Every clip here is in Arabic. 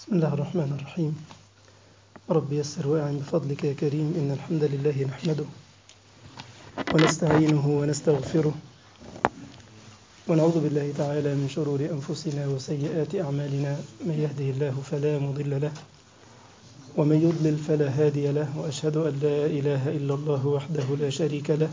بسم الله الرحمن الرحيم. رب يسر وأعن بفضلك يا كريم. إن الحمد لله نحمده ونستعينه ونستغفره ونعوذ بالله تعالى من شرور أنفسنا وسيئات أعمالنا. من يهده الله فلا مضل له ومن يضلل فلا هادي له، وأشهد أن لا إله إلا الله وحده لا شريك له،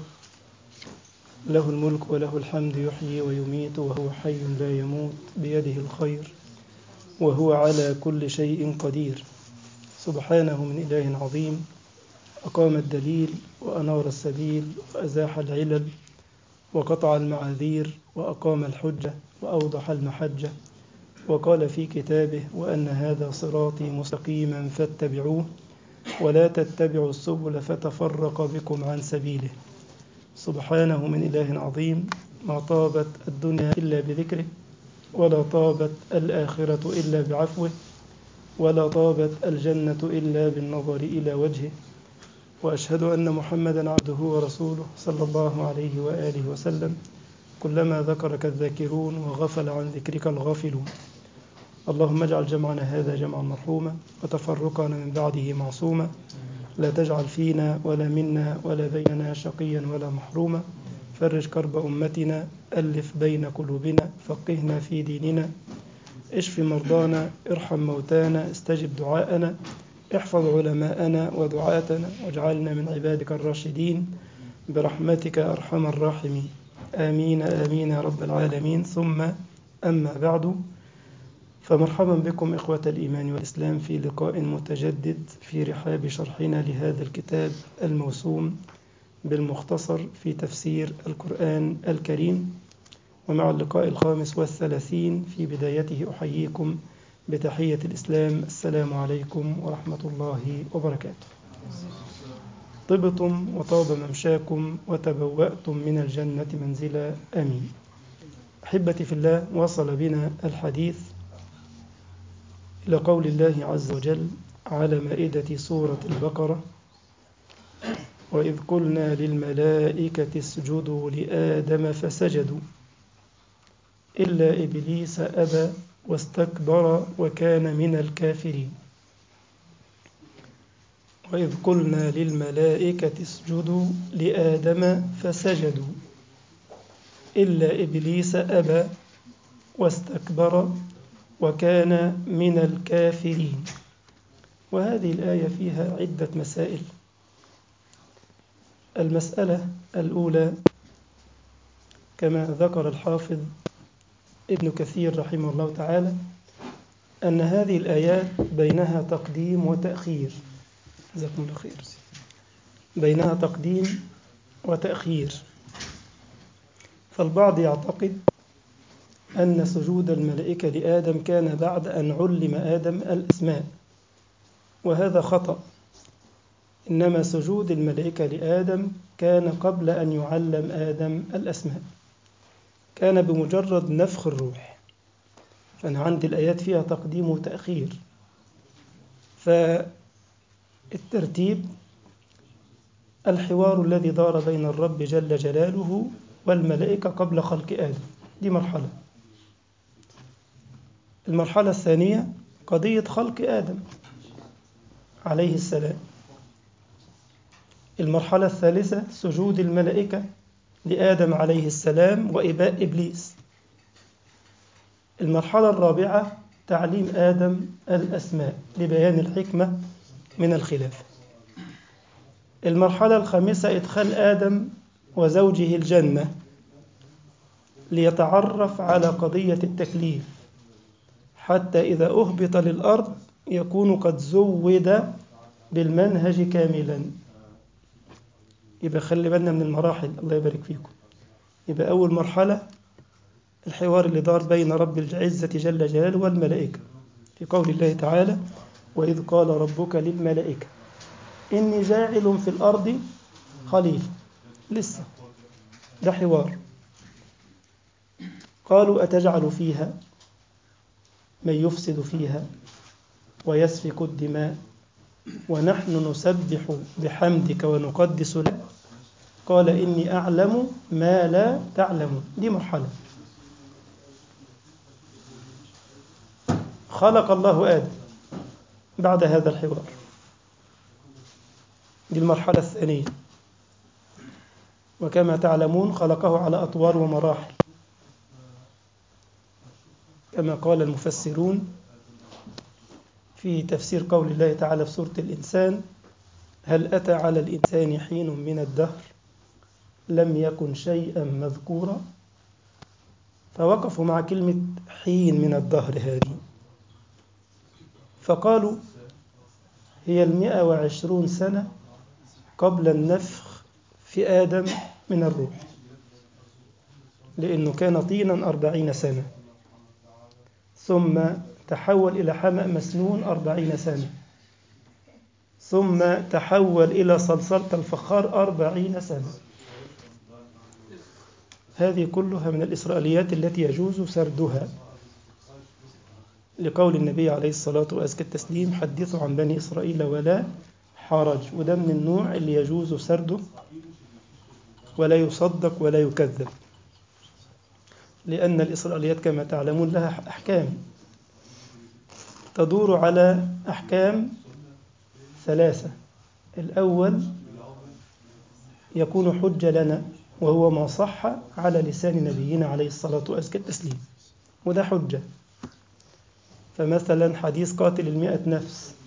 له الملك وله الحمد، يحيي ويميت وهو حي لا يموت، بيده الخير وهو على كل شيء قدير. سبحانه من إله عظيم أقام الدليل وأنار السبيل وأزاح العلل وقطع المعاذير وأقام الحجة وأوضح المحجة، وقال في كتابه: وأن هذا صراطي مستقيما فاتبعوه ولا تتبعوا السبل فتفرق بكم عن سبيله. سبحانه من إله عظيم. ما طابت الدنيا إلا بذكره، ولا طابت الآخرة إلا بعفوه، ولا طابت الجنة إلا بالنظر إلى وجهه. وأشهد أن محمدا عبده ورسوله صلى الله عليه وآله وسلم. كلما ذكرك الذاكرون وغفل عن ذكرك الغافلون. اللهم اجعل جمعنا هذا جمعا مرحوما وتفرقنا من بعده معصوما، لا تجعل فينا ولا منا ولا بيننا شقيا ولا محروما. فرج كرب أمتنا، ألف بين قلوبنا، فقهنا في ديننا، اشف مرضانا، ارحم موتانا، استجب دعاءنا، احفظ علماءنا ودعاتنا، واجعلنا من عبادك الراشدين برحمتك أرحم الراحمين. آمين آمين يا رب العالمين. ثم أما بعد، فمرحبا بكم إخوة الإيمان والإسلام في لقاء متجدد في رحاب شرحنا لهذا الكتاب الموسوم بالمختصر في تفسير القرآن الكريم. ومع اللقاء الخامس والثلاثين في بدايته أحييكم بتحية الإسلام: السلام عليكم ورحمة الله وبركاته. طبتم وطاب ممشاكم وتبوأتم من الجنة منزلا، آمين. أحبتي في الله، وصل بنا الحديث إلى قول الله عز وجل على مائدة سورة البقرة: وإذ قلنا للملائكة اسجدوا لآدم فسجدوا إلا إبليس أبى واستكبر وكان من الكافرين. وإذ قلنا للملائكة اسجدوا لآدم فسجدوا إلا إبليس أبى واستكبر وكان من الكافرين. وهذه الآية فيها عدة مسائل. المسألة الأولى كما ذكر الحافظ ابن كثير رحمه الله تعالى أن هذه الآيات بينها تقديم وتأخير. جزاكم الله خير. بينها تقديم وتأخير. فالبعض يعتقد أن سجود الملائكة لآدم كان بعد أن علم آدم الأسماء، وهذا خطأ. إنما سجود الملائكة لآدم كان قبل أن يعلم آدم الأسماء، كان بمجرد نفخ الروح. فأنا عندي الآيات فيها تقديم وتأخير. فالترتيب الحوار الذي دار بين الرب جل جلاله والملائكة قبل خلق آدم، دي مرحلة. المرحلة الثانية قضية خلق آدم عليه السلام. المرحلة الثالثة سجود الملائكة لآدم عليه السلام وإباء إبليس. المرحلة الرابعة تعليم آدم الأسماء لبيان الحكمة من الخلاف. المرحلة الخامسة إدخال آدم وزوجه الجنة ليتعرف على قضية التكليف، حتى إذا أهبط للأرض يكون قد زود بالمنهج كاملا. يبقى خلي بالنا من المراحل، الله يبارك فيكم. يبقى أول مرحلة الحوار اللي دار بين رب العزة جل جلاله والملائكة في قول الله تعالى: وإذ قال ربك للملائكة إني جاعل في الأرض خليفة. لسه ده حوار. قالوا أتجعل فيها من يفسد فيها ويسفك الدماء ونحن نسبح بحمدك ونقدس لك قال إني أعلم ما لا تعلمون. دي مرحلة. خلق الله آدم بعد هذا الحوار. دي المرحلة الثانية. وكما تعلمون خلقه على أطوار ومراحل، كما قال المفسرون في تفسير قول الله تعالى في سورة الإنسان: هل أتى على الإنسان حين من الدهر لم يكن شيئا مذكورا. فوقفوا مع كلمة حين من الدهر هذه، فقالوا هي 120 سنة قبل النفخ في آدم من الروح، لأنه كان طينا 40 سنة، ثم تحول إلى حمأ مسنون 40 سنة، ثم تحول إلى صلصلة الفخار 40 سنة. هذه كلها من الإسرائيليات التي يجوز سردها، لقول النبي عليه الصلاة وأزكى التسليم: حدثوا عن بني إسرائيل ولا حرج. وده من النوع اللي يجوز سرده ولا يصدق ولا يكذب، لأن الإسرائيليات كما تعلمون لها أحكام تدور على أحكام ثلاثة. الأول يكون حجة لنا، وهو ما صح على لسان نبينا عليه الصلاة وأزكى التسليم، وده حجة. فمثلا حديث قاتل 100 نفس،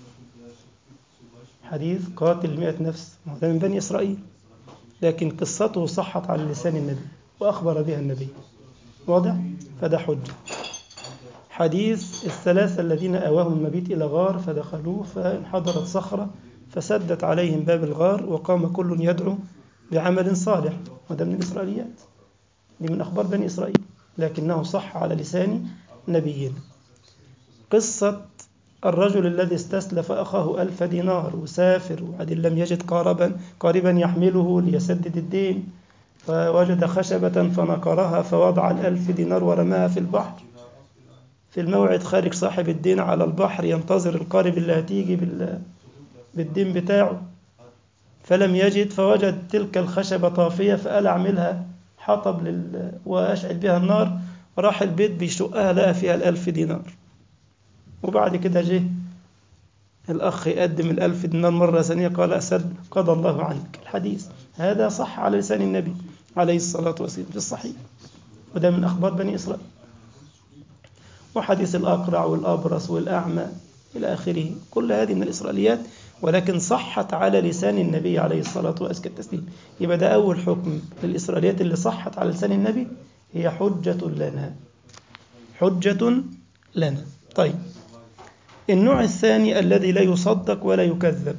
حديث قاتل 100 نفس ده من بني إسرائيل، لكن قصته صحت على لسان النبي وأخبر بها النبي، واضح؟ فده حجة. حديث الثلاثة الذين آواهم المبيت إلى غار فدخلوه فانحدرت صخرة فسدت عليهم باب الغار وقام كل يدعو بعمل صالح، وده من الإسرائيليات، دي من أخبار بني إسرائيل، لكنه صح على لسان نبينا. قصة الرجل الذي استسلف أخاه 1000 دينار وسافر، وبعدين لم يجد قاربا يحمله ليسدد الدين، فوجد خشبة فنقرها فوضع 1000 دينار ورماها في البحر. في الموعد خارج صاحب الدين على البحر ينتظر القارب اللي هتيجي بالدين بتاعه، فلم يجد، فوجد تلك الخشبة طافية فقال أعملها حطب وأشعل بها النار. راح البيت بيشقها لقى فيها 1000 دينار. وبعد كده جه الأخ يقدم 1000 دينار مرة ثانية، قال أسد قضى الله عنك. الحديث هذا صح على لسان النبي عليه الصلاة والسلام في الصحيح، وده من أخبار بني إسرائيل. وحديث الأقرع والأبرص والأعمى إلى آخره، كل هذه من الإسرائيليات، ولكن صحت على لسان النبي عليه الصلاة والسلام. يبقى ده أول حكم للإسرائيليات اللي صحت على لسان النبي، هي حجة لنا، حجة لنا. طيب، النوع الثاني الذي لا يصدق ولا يكذب،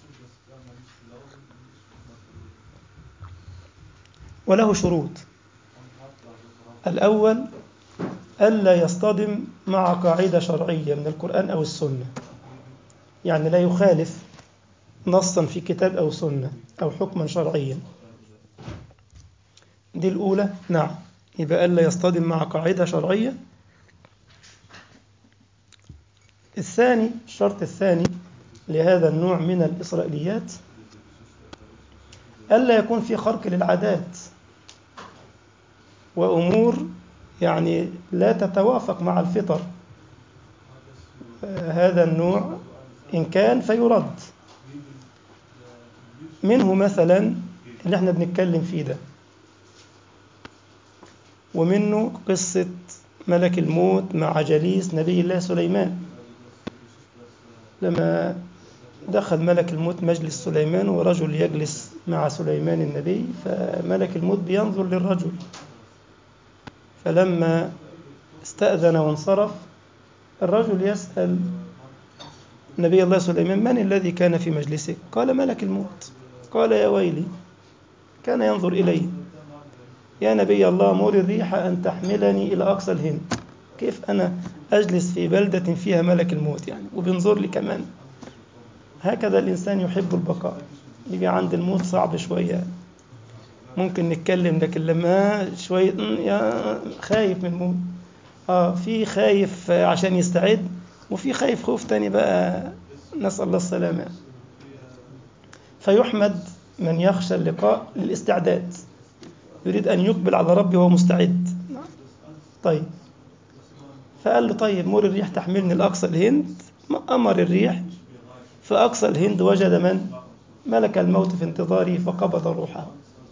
وله شروط. الأول ألا يصطدم مع قاعدة شرعية من القرآن أو السنة، يعني لا يخالف نصا في كتاب أو سنة أو حكما شرعيا. دي الأولى، نعم، يبقى ألا يصطدم مع قاعدة شرعية. الثاني، الشرط الثاني لهذا النوع من الإسرائيليات ألا يكون في خرق للعادات وأمور يعني لا تتوافق مع الفطر. هذا النوع إن كان فيرد. منه مثلا اللي احنا بنتكلم فيه ده، ومنه قصة ملك الموت مع جليس نبي الله سليمان. لما دخل ملك الموت مجلس سليمان ورجل يجلس مع سليمان النبي، فملك الموت بينظر للرجل، فلما استأذن وانصرف الرجل يسأل نبي الله سليمان: من الذي كان في مجلسك؟ قال: ملك الموت. قال: يا ويلي، كان ينظر إلي. يا نبي الله، مر الريح أن تحملني إلى أقصى الهند، كيف أنا أجلس في بلدة فيها ملك الموت يعني وبينظر لي كمان؟ هكذا الإنسان يحب البقاء، يجي عند الموت صعب شوية، ممكن نتكلم، لكن لما شوية يا خايف من الموت. في خايف عشان يستعد، وفي خايف خوف تاني بقى، نسأل الله السلامة. فيحمد من يخشى اللقاء للاستعداد، يريد أن يقبل على ربه وهو مستعد. طيب، فقال له: طيب مر الريح تحملني لأقصى الهند. أمر الريح فأقصى الهند وجد من؟ ملك الموت في انتظاره فقبض روحه.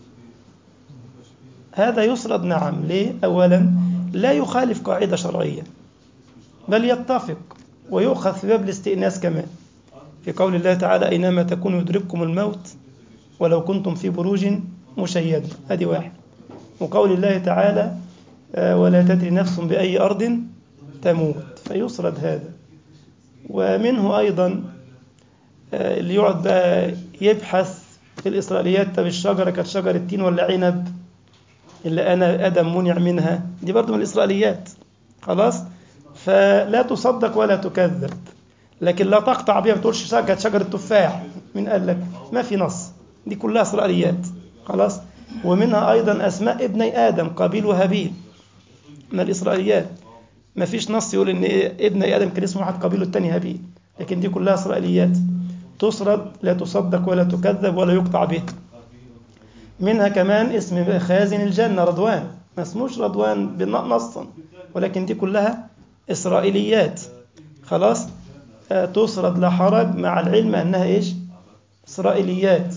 هذا يسرد نعم. ليه؟ أولا لا يخالف قاعدة شرعية، بل يتفق ويؤخذ في باب الاستئناس كمان، في قول الله تعالى أينما تكونوا يدرككم الموت ولو كنتم في بروج مشيدة. هذه واحد. وقول الله تعالى ولا تدري نفس بأي أرض تموت، فيسرد هذا. ومنه أيضا اللي يقعد بقى يبحث في الإسرائيليات، طب الشجرة كانت شجرة تين ولا عنب اللي أنا آدم منع منها، دي برضو من الإسرائيليات. خلاص، فلا تصدق ولا تكذب، لكن لا تقطع بها، ما تقولش كانت شجرة تفاح، من قال لك؟ ما في نص، دي كلها إسرائيليات. خلاص. ومنها أيضا أسماء ابني آدم قابيل وهابيل، من الإسرائيليات. ما فيش نص يقول إن ابني آدم كان اسمه واحد قابيل والتاني هابيل، لكن دي كلها إسرائيليات تسرد، لا تصدق ولا تكذب ولا يقطع به. منها كمان اسم خازن الجنة رضوان، ما اسموش رضوان نصا، ولكن دي كلها إسرائيليات. خلاص، تسرد لا حرج، مع العلم أنها إيش؟ إسرائيليات.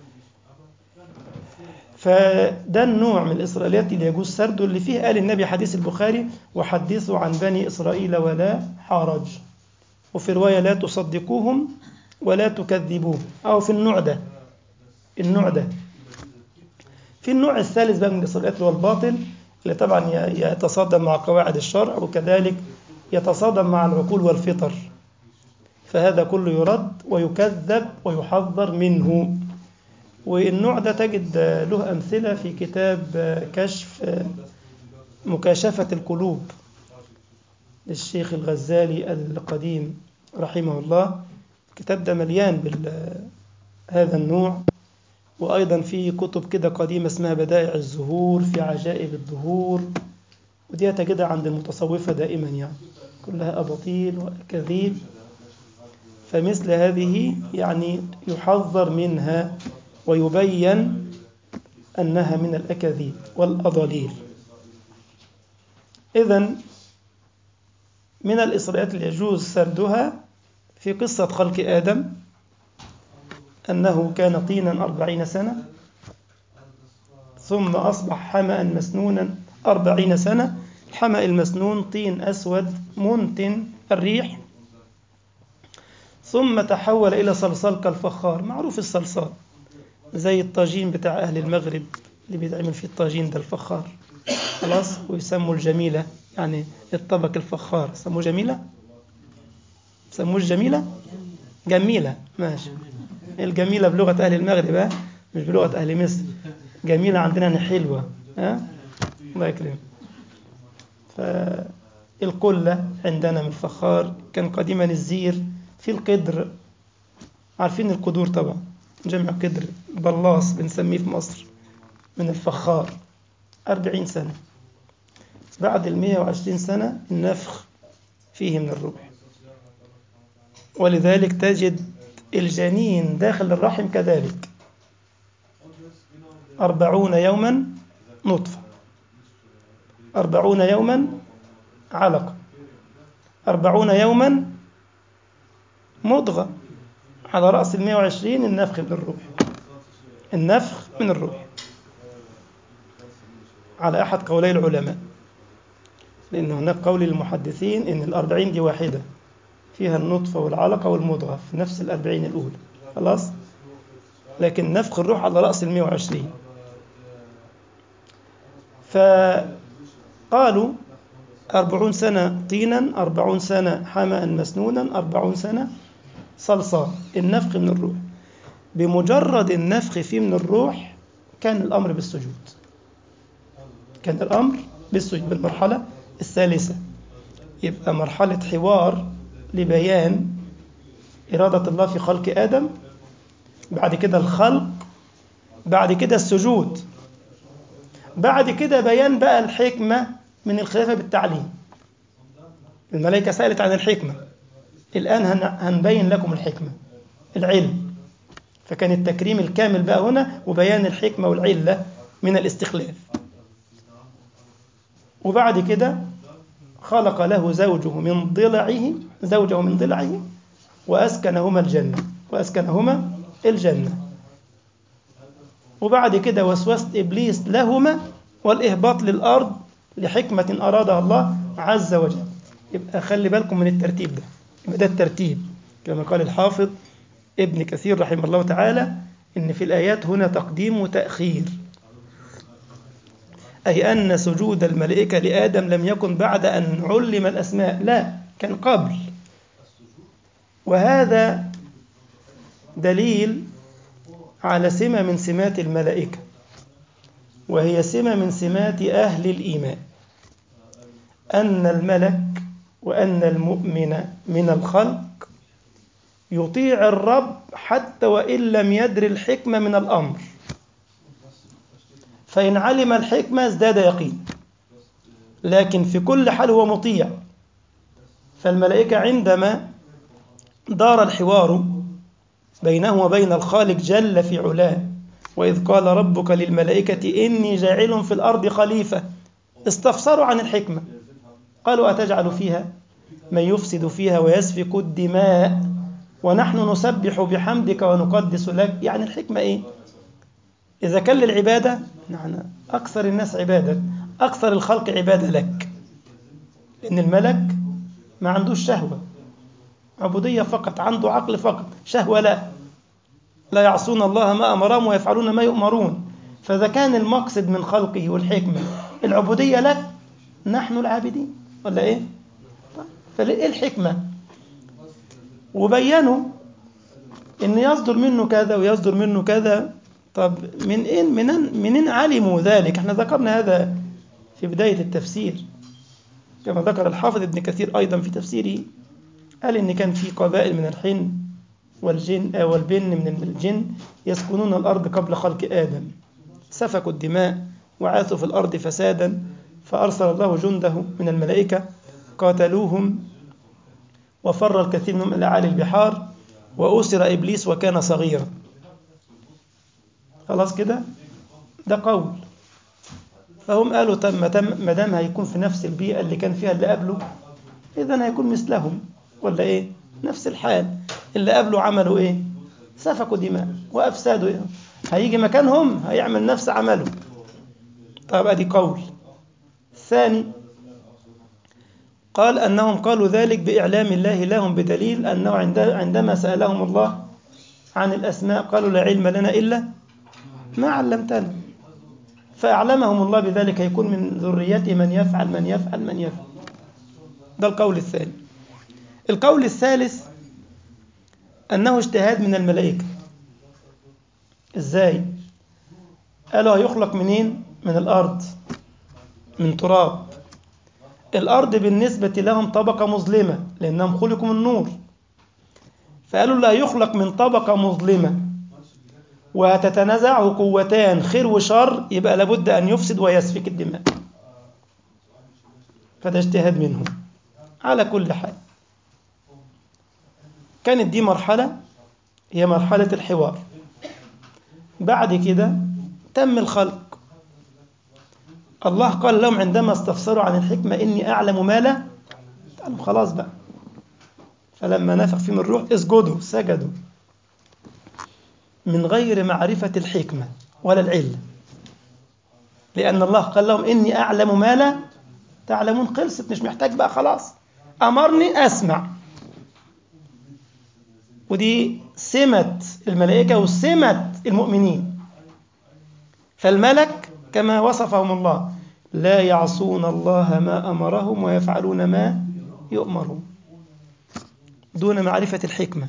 فده النوع من الإسرائيليات اللي يجوز سرده، اللي فيه قال النبي حديث البخاري وحدثوا عن بني إسرائيل ولا حرج، وفي رواية لا تصدقوهم ولا تكذبوهم. أو في النوع ده. في النوع الثالث بقى من الإسرائيليات اللي هو الباطل، اللي طبعا يتصادم مع قواعد الشرع، وكذلك يتصادم مع العقول والفطر، فهذا كله يرد ويكذب ويحذر منه. والنوع ده تجد له أمثلة في كتاب مكاشفة القلوب للشيخ الغزالي القديم رحمه الله. الكتاب ده مليان بهذا النوع. وأيضا في كتب كده قديمة اسمها بدائع الزهور في عجائب الظهور، ودي تجدها عند المتصوفة دائما، يعني كلها أباطيل وأكاذيب. فمثل هذه يعني يحذر منها ويبين أنها من الأكاذيب والأضاليل. إذن من الإسرائيليات اللي يجوز سردها في قصة خلق آدم، أنه كان طينا 40 سنة، ثم أصبح حمأ مسنونا 40 سنة. الحمأ المسنون طين أسود منتن الريح، ثم تحول إلى صلصال كالفخار. معروف الصلصال زي الطاجين بتاع أهل المغرب اللي بيتعمل فيه الطاجين ده الفخار. خلاص، ويسموا الجميلة، يعني الطبق الفخار يسموه جميلة، يسموه الجميلة جميلة، ماشي. الجميلة بلغة أهل المغرب، مش بلغة أهل مصر. جميلة عندنا حلوة، الله يكرم. فالقلة عندنا من الفخار. كان قديما الزير في القدر، عارفين القدور طبعا، جمع قدر، بلاص بنسميه في مصر، من الفخار. 40 سنة. بعد 120 سنة النفخ فيه من الروح، ولذلك تجد الجنين داخل الرحم كذلك 40 يوما نطفة، 40 يوما علقة، 40 يوما مضغة، على رأس 120 النفخ من الروح. النفخ من الروح على أحد قولي العلماء، لأن هناك قول المحدثين إن 40 دي واحدة، فيها النطفة والعلقة والمضغة في نفس 40 الأولى. خلاص، لكن نفخ الروح على رأس 120. فقالوا 40 سنة طينا، 40 سنة حمأ مسنونا، 40 سنة صلصال. النفخ من الروح، بمجرد النفخ فيه من الروح كان الأمر بالسجود، كان الأمر بالسجود بالمرحلة الثالثة. يبقى مرحلة حوار لبيان إرادة الله في خلق آدم، بعد كده الخلق، بعد كده السجود، بعد كده بيان بقى الحكمة من الخلافة بالتعليم. الملائكة سألت عن الحكمة، الآن هنبين لكم الحكمة، العلم. فكان التكريم الكامل بقى هنا، وبيان الحكمة والعلة من الاستخلاف. وبعد كده خلق له زوجه من ضلعه وأسكنهما الجنة. وبعد كده وسوسة إبليس لهما والإهباط للأرض لحكمة أرادها الله عز وجل. يبقى خلي بالكم من الترتيب ده، يبقى ده الترتيب كما قال الحافظ ابن كثير رحمه الله تعالى، إن في الآيات هنا تقديم وتأخير، أي أن سجود الملائكة لآدم لم يكن بعد أن علم الأسماء، لا، كان قبل. وهذا دليل على سمة من سمات الملائكة، وهي سمة من سمات أهل الإيمان، أن الملك وأن المؤمن من الخلق يطيع الرب حتى وإن لم يدر الحكمة من الأمر، فإن علم الحكمة ازداد يقين، لكن في كل حال هو مطيع. فالملائكة عندما دار الحوار بينه وبين الخالق جل في علاه، وإذ قال ربك للملائكة إني جاعل في الأرض خليفة، استفسروا عن الحكمة، قالوا أتجعل فيها من يفسد فيها ويسفك الدماء ونحن نسبح بحمدك ونقدس لك. يعني الحكمة إيه؟ إذا كان للعبادة، نحن أكثر الناس عبادة، أكثر الخلق عبادة لك، لأن الملك ما عندوش شهوة، عبودية فقط، عنده عقل فقط، شهوة لا يعصون الله ما أمرهم ويفعلون ما يؤمرون. فإذا كان المقصد من خلقه والحكمة العبودية لك، نحن العابدين ولا إيه؟ فإيه الحكمة؟ وبينوا إن يصدر منه كذا ويصدر منه كذا. طب منين علموا ذلك؟ احنا ذكرنا هذا في بداية التفسير، كما ذكر الحافظ ابن كثير أيضا في تفسيره، قال إن كان في قبائل من الحن والبن من الجن يسكنون الأرض قبل خلق آدم، سفكوا الدماء وعاثوا في الأرض فسادا، فأرسل الله جنده من الملائكة قاتلوهم، وفر الكثير منهم إلى أعالي البحار، وأسر إبليس وكان صغيرا. خلاص كده، ده قول. فهم قالوا ما دام هيكون في نفس البيئة اللي كان فيها اللي قبله، إذن هيكون مثلهم ولا إيه؟ نفس الحال. اللي قبله عملوا إيه؟ سفكوا دماء وأفسادوا إيه؟ هيجي مكانهم هيعمل نفس عمله. طيب أدي قول. ثاني، قال أنهم قالوا ذلك بإعلام الله لهم، بدليل أنه عندما سألهم الله عن الأسماء قالوا لا علم لنا إلا ما علمتنا، فأعلمهم الله بذلك، يكون من ذريته من يفعل. ده القول الثاني. القول الثالث أنه اجتهاد من الملائكة. إزاي؟ قالوا هيخلق منين؟ من الأرض، من تراب. الأرض بالنسبة لهم طبقة مظلمة لأنهم خلقوا من نور، فقالوا لا يخلق من طبقة مظلمة وتتنازعه قوتان خير وشر، يبقى لابد أن يفسد ويسفك الدماء. فده اجتهاد منهم. على كل حال، كانت دي مرحلة، هي مرحلة الحوار. بعد كده تم الخلق. الله قال لهم عندما استفسروا عن الحكمة إني أعلم ما لا تعلم. خلاص بقى، فلما نفخ فيهم الروح اسجدوا، سجدوا من غير معرفة الحكمة ولا العلة، لأن الله قال لهم إني أعلم ما لا تعلمون. خلصت، مش محتاج بقى، خلاص أمرني أسمع. ودي سمة الملائكة وسمة المؤمنين. فالملك كما وصفهم الله لا يعصون الله ما أمرهم ويفعلون ما يؤمرون دون معرفة الحكمة.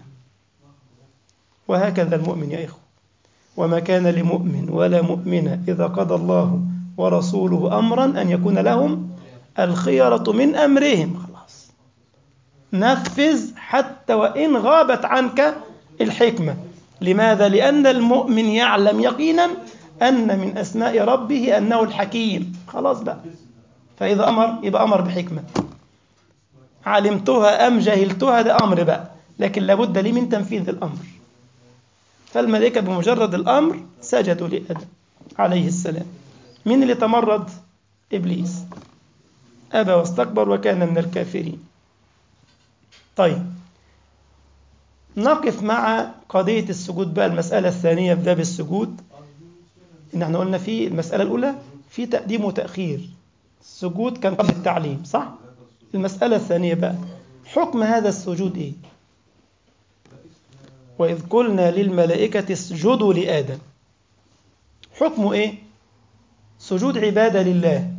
وهكذا المؤمن يا إخوة، وما كان لمؤمن ولا مؤمنة إذا قضى الله ورسوله أمرا أن يكون لهم الخيرة من أمرهم. خلاص، نفذ حتى وإن غابت عنك الحكمة. لماذا؟ لأن المؤمن يعلم يقينا أن من أسماء ربه أنه الحكيم. خلاص بقى، فإذا أمر يبقى أمر بحكمة، علمتها أم جهلتها ده أمر بقى، لكن لابد لي من تنفيذ الأمر. فالملائكة بمجرد الأمر سجدوا لآدم عليه السلام. من اللي تمرد؟ إبليس، أبى واستكبر وكان من الكافرين. طيب، نقف مع قضية السجود بقى، المسألة الثانية في باب السجود. إن احنا قلنا في المسألة الأولى في تقديم وتأخير، السجود كان قبل التعليم صح؟ المسألة الثانية بقى حكم هذا السجود إيه؟ وإذ قلنا للملائكة اسجدوا لآدم، حكمه إيه؟ سجود عبادة لله،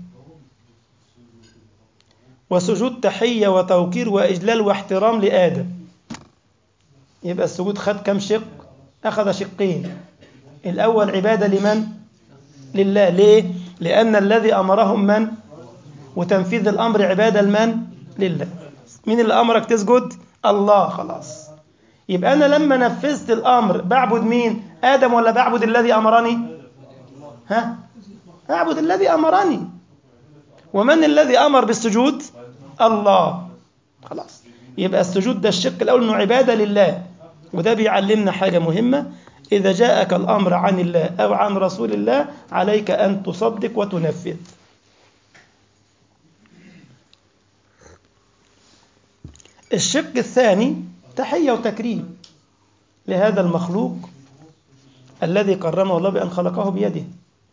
وسجود تحية وتوقير وإجلال واحترام لآدم. يبقى السجود خد كم شق؟ أخذ شقين. الأول عبادة لمن؟ لله. ليه؟ لأن الذي أمرهم من؟ وتنفيذ الأمر عبادة لمن؟ لله. مين اللي أمرك تسجد؟ الله. خلاص، يبقى أنا لما نفذت الأمر بعبد مين؟ آدم ولا بعبد الذي أمرني؟ ها؟ أعبد الذي أمرني. ومن الذي أمر بالسجود؟ الله. خلاص، يبقى السجود ده الشق الأول إنه عبادة لله. وده بيعلمنا حاجة مهمة: إذا جاءك الأمر عن الله أو عن رسول الله عليك أن تصدق وتنفذ. الشق الثاني تحية وتكريم لهذا المخلوق الذي كرمه الله بأن خلقه بيده،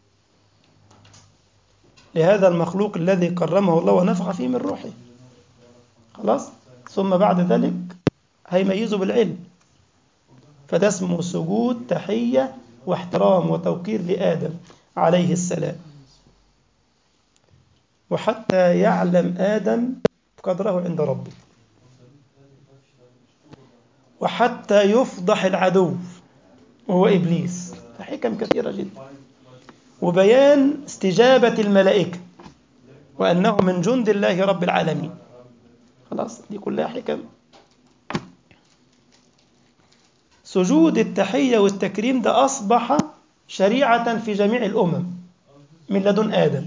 لهذا المخلوق الذي كرمه الله ونفخ فيه من روحه. خلاص، ثم بعد ذلك هيميزه بالعلم، فده اسمه سجود تحية واحترام وتوقير لآدم عليه السلام. وحتى يعلم آدم قدره عند ربه، وحتى يفضح العدو وهو إبليس. حكم كثيرة جدا، وبيان استجابة الملائكة وأنه من جند الله رب العالمين. خلاص، دي كلها حكم. سجود التحية والتكريم ده أصبح شريعة في جميع الأمم من لدن آدم،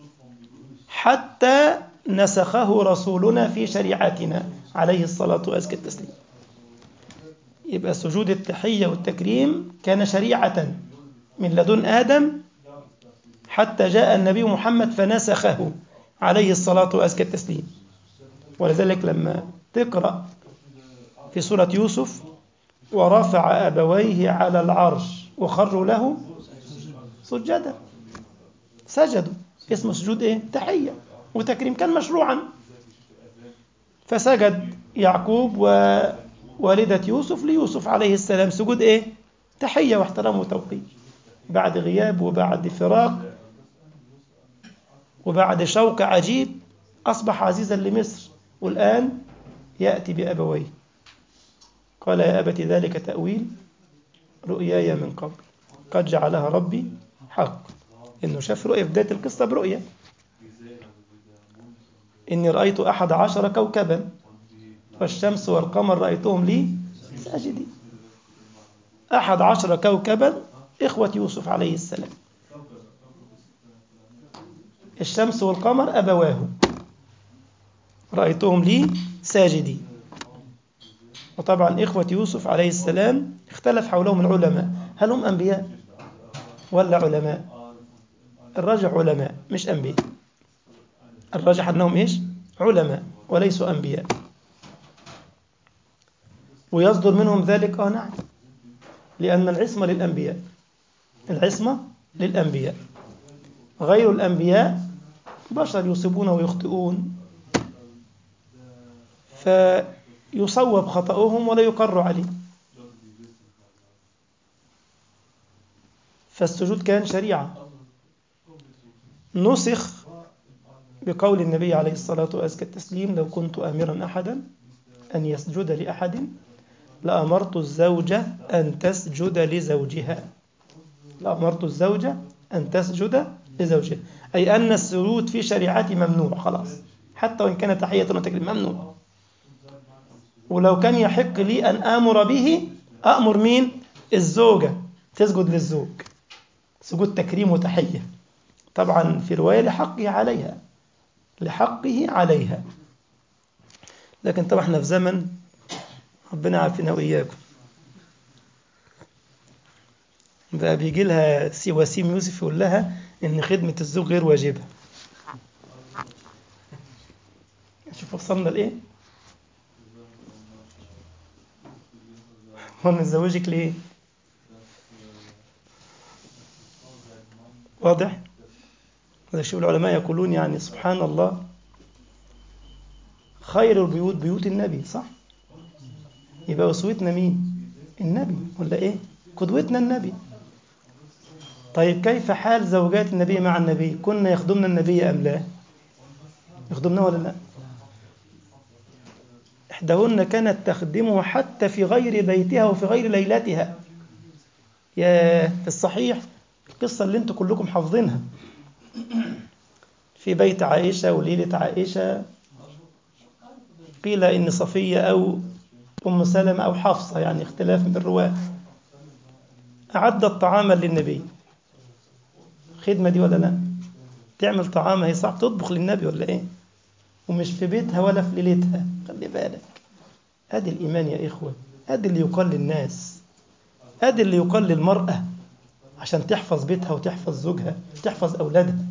حتى نسخه رسولنا في شريعتنا عليه الصلاة وأزكى التسليم. يبقى سجود التحية والتكريم كان شريعة من لدن آدم حتى جاء النبي محمد فنسخه عليه الصلاة وأزكى التسليم. ولذلك لما تقرأ في سورة يوسف: ورفع أبويه على العرش وخروا له سجدا، سجدوا، اسمه سجود إيه؟ تحية وتكريم، كان مشروعا. فسجد يعقوب ووالدة يوسف ليوسف عليه السلام سجود إيه؟ تحية واحترام وتوقير، بعد غياب وبعد فراق وبعد شوق عجيب أصبح عزيزا لمصر، والآن يأتي بأبويه. قال: يا أبت ذلك تأويل رؤياي من قبل قد جعلها ربي حق. إنه شاف رؤيا في بداية القصة برؤيا: إني رأيت 11 كوكبا والشمس والقمر رأيتهم لي ساجدين. 11 كوكبا إخوة يوسف عليه السلام، الشمس والقمر أبواه رأيتهم لي ساجدين. وطبعا إخوة يوسف عليه السلام اختلف حولهم العلماء، هل هم أنبياء ولا علماء؟ الراجح علماء مش أنبياء، الراجح أنهم إيش؟ علماء وليسوا أنبياء. ويصدر منهم ذلك نعم، لأن العصمة للأنبياء، العصمة للأنبياء. غير الأنبياء بشر يصيبون ويخطئون، فيصوب خطأهم ولا يقر عليه. فالسجود كان شريعة، نسخ بقول النبي عليه الصلاة وأزكى التسليم: لو كنت آمرا أحدا أن يسجد لأحد لأمرت الزوجة أن تسجد لزوجها. لأمرت الزوجة أن تسجد لزوجها، أي أن السجود في شريعتي ممنوع خلاص، حتى وإن كان تحية وتكريم ممنوع. ولو كان يحق لي أن آمر به أأمر مين؟ الزوجة تسجد للزوج، سجود تكريم وتحية. طبعا في رواية لحقه عليها، لحقه عليها. لكن طبعا احنا في زمن ربنا عافينا وإياكم بقى بيجي لها وسيم يوسف يقول لها إن خدمة الزوج غير واجبة. شوف وصلنا لإيه. هو متزوجك ليه؟ واضح؟ هذا شوف العلماء يقولون يعني سبحان الله، خير البيوت بيوت النبي، صح؟ يبقى أسوتنا مين؟ النبي ولا إيه؟ قدوتنا النبي. طيب كيف حال زوجات النبي مع النبي؟ كنا يخدمن النبي أم لا؟ يخدمنا ولا لا؟ إحداهن كانت تخدمه حتى في غير بيتها وفي غير ليلتها. يا في الصحيح القصة اللي انتم كلكم حافظينها في بيت عائشة وليلة عائشة، قيل إن صفية أو أم سلمة أو حفصة، يعني اختلاف من الرواة، أعدت طعاما للنبي. خدمة دي ولا لا؟ تعمل طعام، هي صعب تطبخ للنبي ولا إيه؟ ومش في بيتها ولا في ليلتها، خلي بالك. هذا الإيمان يا إخوة، هذا اللي يقال للناس، هذا اللي يقال للمرأة عشان تحفظ بيتها وتحفظ زوجها وتحفظ أولادها.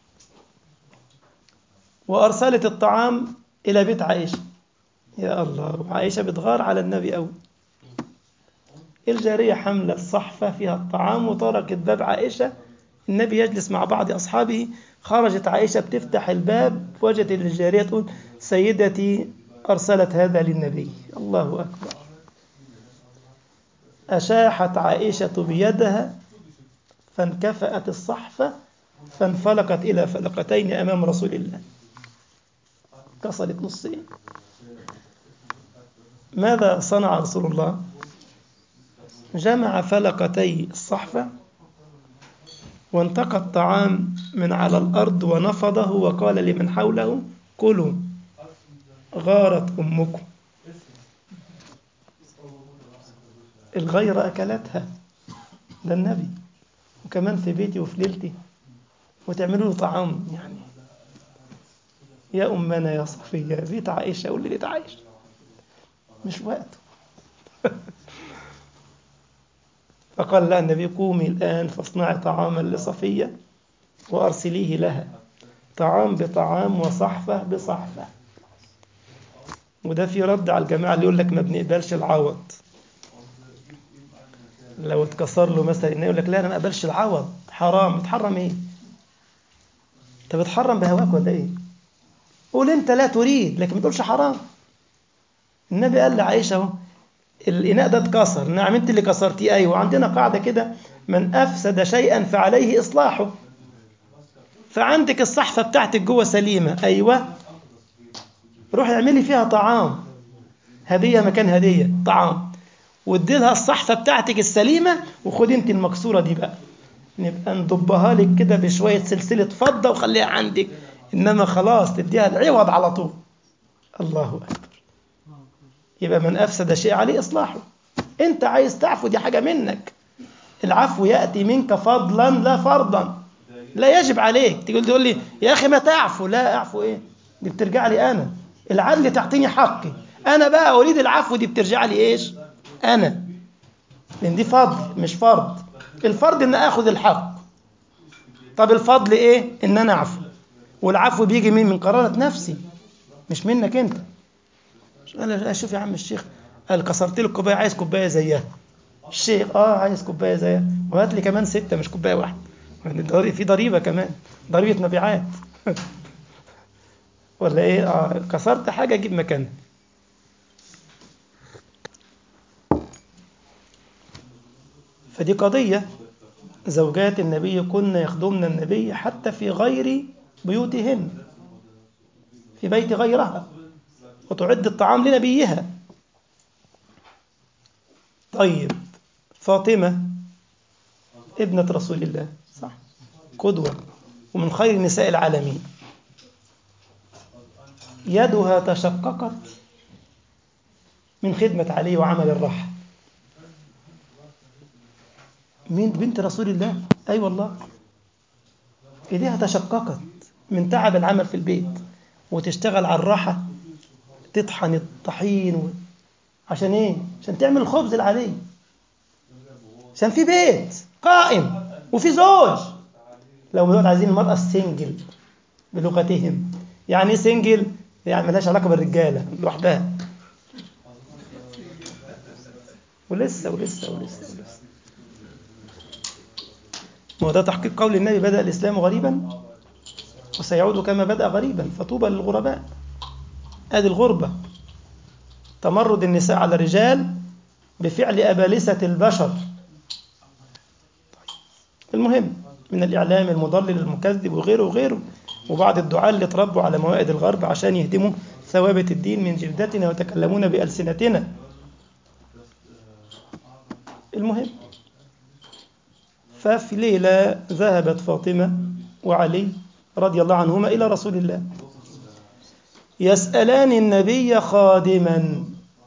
وأرسلت الطعام إلى بيت عائشة. يا الله، وعائشة بتغار على النبي أوي. الجارية حملت صحفة فيها الطعام وطرقت باب عائشة، النبي يجلس مع بعض أصحابه، خرجت عائشة بتفتح الباب، وجدت الجارية تقول سيدتي أرسلت هذا للنبي. الله أكبر. أشاحت عائشة بيدها فانكفأت الصحفة فانفلقت إلى فلقتين أمام رسول الله، كسرت نصين. ماذا صنع رسول الله؟ جمع فلقتي الصحفة وانتقى الطعام من على الأرض ونفضه وقال لمن حوله كلوا، غارت أمكم. الغيرة أكلتها، ده النبي، وكمان في بيتي وفي ليلتي وتعملوا له طعام يعني. يا أمنا يا صفية، بيت عائشة وليلة عائشة مش وقته. فقال لها النبي قومي الآن فاصنعي طعاما لصفية وأرسليه لها، طعام بطعام وصحفة بصحفة. وده في رد على الجماعة اللي يقول لك ما بنقبلش العوض. لو اتكسر له مثلا يقول لك لا أنا ما أقبلش العوض، حرام. تحرم إيه؟ أنت بتحرم بهواك ولا إيه؟ قول أنت لا تريد، لكن ما تقولش حرام. النبي قال لعائشة اهو، الإناء ده اتكسر، نعم أنت اللي كسرتيه. أيوة، عندنا قاعدة كده، من أفسد شيئا فعليه إصلاحه. فعندك الصحفة بتاعتك جوه سليمة، أيوة، روحي اعملي فيها طعام، هدية مكان هدية، طعام، وادي لها الصحفة بتاعتك السليمة، وخدي انت المكسورة دي بقى، نبقى نضبها لك كده بشوية سلسلة فضة وخليها عندك، إنما خلاص تديها العوض على طول. الله أكبر. يبقى من أفسد شيء عليه إصلاحه. أنت عايز تعفو، دي حاجة منك، العفو يأتي منك فضلا لا فرضا. لا يجب عليك تقول لي يا أخي ما تعفو، لا أعفو إيه؟ دي بترجع لي أنا، العدل تعطيني حقي، أنا بقى أريد العفو، دي بترجع لي إيش؟ أنا، لأن دي فضل مش فرض. الفرض إن أخذ الحق، طب الفضل إيه؟ إن أنا أعفو. والعفو بيجي من قرارة نفسي، مش منك أنت. أنا أشوف يا عم الشيخ قال كسرت له الكوباية، عايز كوباية زيها. الشيخ عايز كوباية زيها، وهات لي كمان 6 مش كوباية واحدة، يعني في ضريبة كمان، ضريبة مبيعات. ولا إيه؟ كسرت حاجة أجيب مكانها. فدي قضية. زوجات النبي كن يخدمن النبي حتى في غير بيوتهن، في بيت غيرها، وتعد الطعام لنبيها. طيب فاطمة ابنة رسول الله، صح، قدوة ومن خير نساء العالمين، يدها تشققت من خدمة علي وعمل الراحة. مين؟ بنت رسول الله، أي والله، إيديها تشققت من تعب العمل في البيت، وتشتغل على الراحة، تطحن الطحين عشان إيه؟ عشان تعمل الخبز العادي، عشان في بيت قائم وفي زوج. لو دول عايزين المرأة السنجل بلغتهم. يعني إيه سنجل؟ يعني ملهاش علاقة بالرجالة، لوحدها. ولسه ولسه ولسه ولسه. وده تحقيق قول النبي: بدأ الإسلام غريبا وسيعود كما بدأ غريبا فطوبى للغرباء. هذه الغربة، تمرد النساء على الرجال بفعل أبالسة البشر. المهم، من الإعلام المضلل المكذب وغيره وغيره، وبعض الدعاة اللي تربوا على موائد الغرب عشان يهدموا ثوابت الدين من جلدتنا ويتكلمون بألسنتنا. المهم، ففي ليلة ذهبت فاطمة وعلي رضي الله عنهما إلى رسول الله يسألان النبي خادما.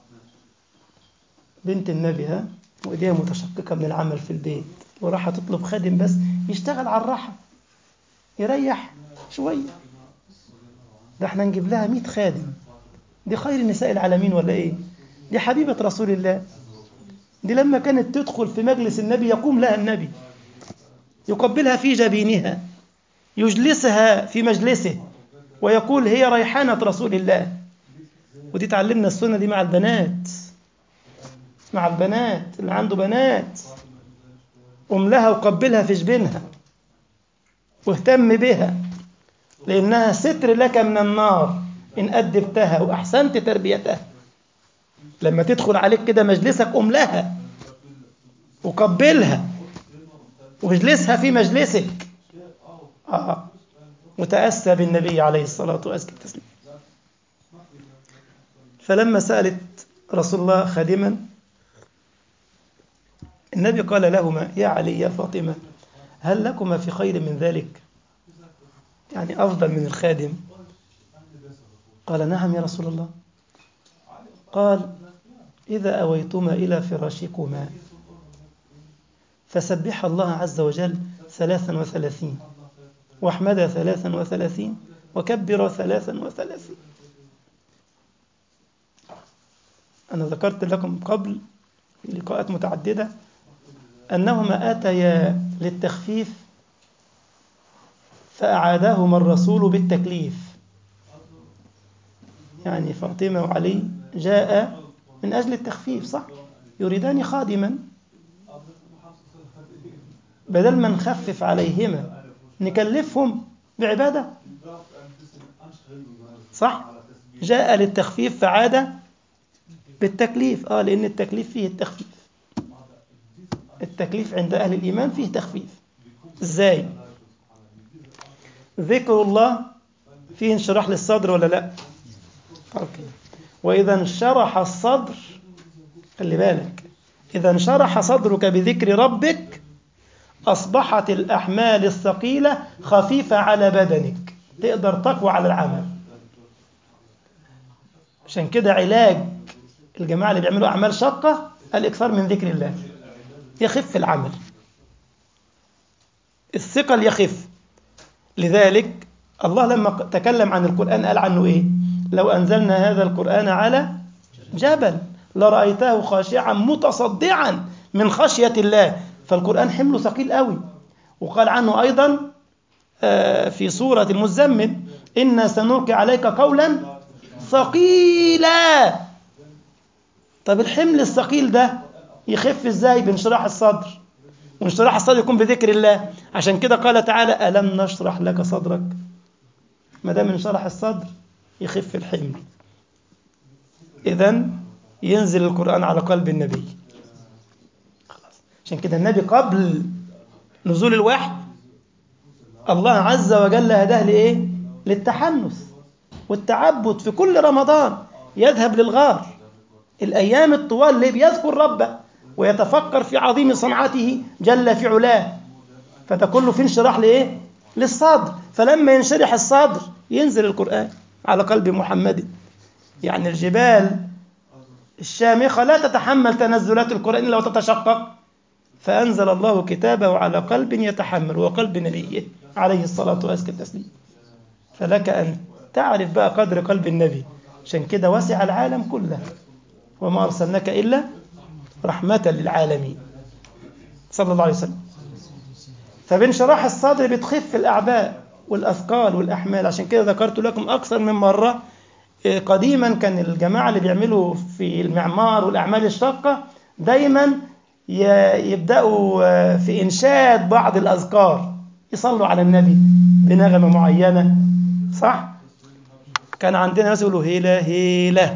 بنت النبي وإيديها متشققة من العمل في البيت، وراح تطلب خادم بس يشتغل على الراحة يريح شوية. ده احنا نجيب لها 100 خادم، دي خير نساء العالمين ولا ايه؟ دي حبيبة رسول الله. دي لما كانت تدخل في مجلس النبي يقوم لها النبي يقبلها في جبينها، يجلسها في مجلسه ويقول: هي ريحانة رسول الله. ودي تعلمنا السنة دي مع البنات، مع البنات اللي عنده بنات، قم لها وقبلها في جبينها واهتم بها، لأنها ستر لك من النار إن أدبتها وأحسنت تربيتها. لما تدخل عليك كده مجلسك قم لها وقبلها واجلسها في مجلسك. متأسى بالنبي عليه الصلاة والسلام. فلما سألت رسول الله خادما، النبي قال لهما: يا علي يا فاطمة، هل لكما في خير من ذلك؟ يعني أفضل من الخادم؟ قال: نعم يا رسول الله. قال: إذا أويتما إلى فراشكما فسبح الله عز وجل 33 واحمد 33 وكبر 33. أنا ذكرت لكم قبل في لقاءات متعددة أنهما أتيا للتخفيف فأعادهما الرسول بالتكليف. يعني فاطمة وعلي جاء من أجل التخفيف، صح؟ يريدان خادما، بدل ما نخفف عليهما نكلفهم بعبادة، صح؟ جاء للتخفيف فعاد بالتكليف. لأن التكليف فيه التخفيف. التكليف عند أهل الإيمان فيه تخفيف. إزاي؟ ذكر الله فيه انشراح للصدر ولا لا؟ أوكي. وإذا انشرح الصدر، خلي بالك، إذا انشرح صدرك بذكر ربك أصبحت الأحمال الثقيلة خفيفة على بدنك، تقدر تقوى على العمل. عشان كده علاج الجماعة اللي بيعملوا أعمال شاقة الإكثار من ذكر الله، يخف العمل، الثقل يخف. لذلك الله لما تكلم عن القرآن قال عنه إيه؟ لو أنزلنا هذا القرآن على جبل لرأيته خاشعا متصدعا من خشية الله. فالقرآن حمله ثقيل قوي. وقال عنه أيضا في سورة المزمل: إنا سنلقي عليك قولا ثقيلا. طب الحمل الثقيل ده يخف إزاي؟ بانشراح الصدر، وانشراح الصدر يكون بذكر الله. عشان كده قال تعالى: ألم نشرح لك صدرك. ما دام انشرح الصدر يخف الحمل. إذن ينزل القرآن على قلب النبي. عشان كده النبي قبل نزول الوحي الله عز وجل هداه لإيه؟ للتحنث والتعبد. في كل رمضان يذهب للغار الأيام الطوال اللي بيذكر ربه ويتفكر في عظيم صنعته جل في علاه. فده كله في انشراح لإيه؟ للصدر. فلما ينشرح الصدر ينزل القرآن على قلب محمد. يعني الجبال الشامخة لا تتحمل تنزلات القرآن إلا وتتشقق، فأنزل الله كتابه على قلب يتحمل، وقلب نبيه عليه الصلاة والسلام. فلك أن تعرف بقى قدر قلب النبي. عشان كده وسع العالم كله، وما أرسلناك إلا رحمة للعالمين صلى الله عليه وسلم. فبانشراح الصدر بتخف الأعباء والأثقال والأحمال. عشان كده ذكرت لكم أكثر من مرة، قديما كان الجماعة اللي بيعملوا في المعمار والأعمال الشاقة دايما يبدأوا في إنشاد بعض الأذكار، يصلوا على النبي بنغمة معينة، صح؟ كان عندنا ناس يقولوا هيلا هيلا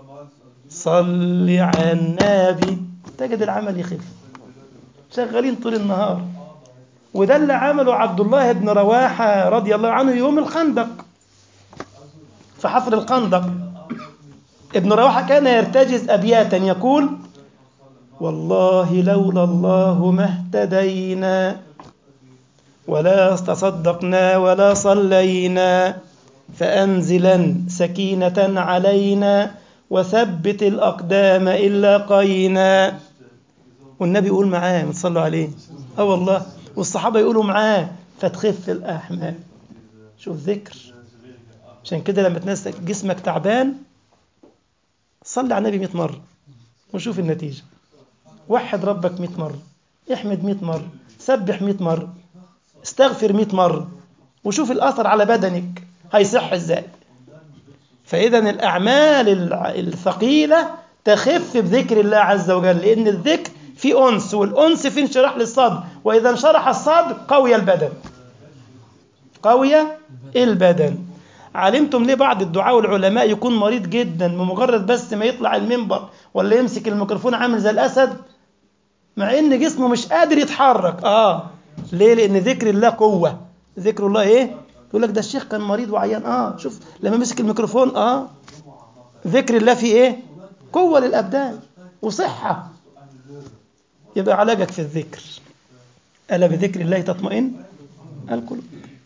صلي على النبي، تجد العمل يخف، شغالين طول النهار. وده اللي عمله عبد الله بن رواحة رضي الله عنه يوم الخندق، في حفر الخندق. ابن رواحة كان يرتجز أبياتا يقول: والله لولا الله ما اهتدينا ولا تصدقنا ولا صلينا، فأنزلا سكينة علينا وثبت الأقدام إن لاقينا. والنبي يقول معاه، صلوا عليه، والله، والصحابة يقولوا معاه، فتخف الأحمال. شوف ذكر. عشان كده لما تنسى جسمك تعبان، صلي على النبي 100 مرة وشوف النتيجة. وحد ربك 100 مرة، احمد 100 مرة، سبح 100 مرة، استغفر 100 مرة، وشوف الأثر على بدنك هيصح ازاي. فإذا الأعمال الثقيلة تخف بذكر الله عز وجل، لأن الذكر في أنس، والأنس في انشراح للصدر، وإذا انشرح الصدر قوي البدن، قوي البدن. علمتم ليه بعض الدعاء والعلماء يكون مريض جدا بمجرد بس ما يطلع المنبر ولا يمسك الميكروفون عامل زي الأسد، مع إن جسمه مش قادر يتحرك؟ ليه؟ لأن ذكر الله قوة. ذكر الله إيه؟ يقول لك ده الشيخ كان مريض وعيان. شوف لما مسك الميكروفون، ذكر الله فيه إيه؟ قوة للأبدان وصحة. يبقى علاجك في الذكر. ألا بذكر الله تطمئن القلوب.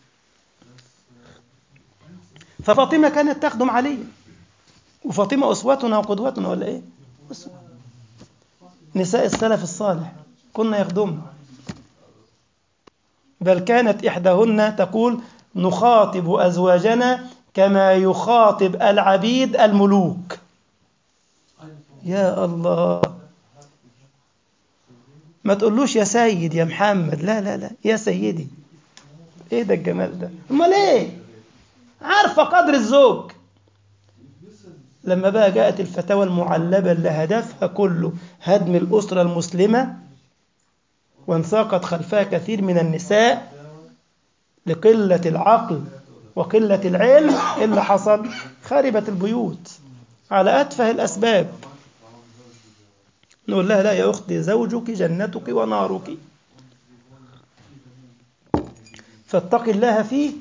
ففاطمة كانت تخدم علي، وفاطمة أسوتنا وقدوتنا، ولا إيه؟ أسوة. نساء السلف الصالح كنا يخدمن، بل كانت إحداهن تقول: نخاطب أزواجنا كما يخاطب العبيد الملوك. يا الله، ما تقولوش يا سيد يا محمد، لا لا لا، يا سيدي. ايه ده الجمال ده؟ امال ايه؟ عارفة قدر الزوج. لما بقى جاءت الفتاوى المعلبة اللي هدفها كله هدم الأسرة المسلمة، وانساقت خلفها كثير من النساء لقلة العقل وقلة العلم، اللي حصل خربت البيوت على أتفه الأسباب. نقول لها: لا يا أختي، زوجك جنتك ونارك، فاتق الله فيه،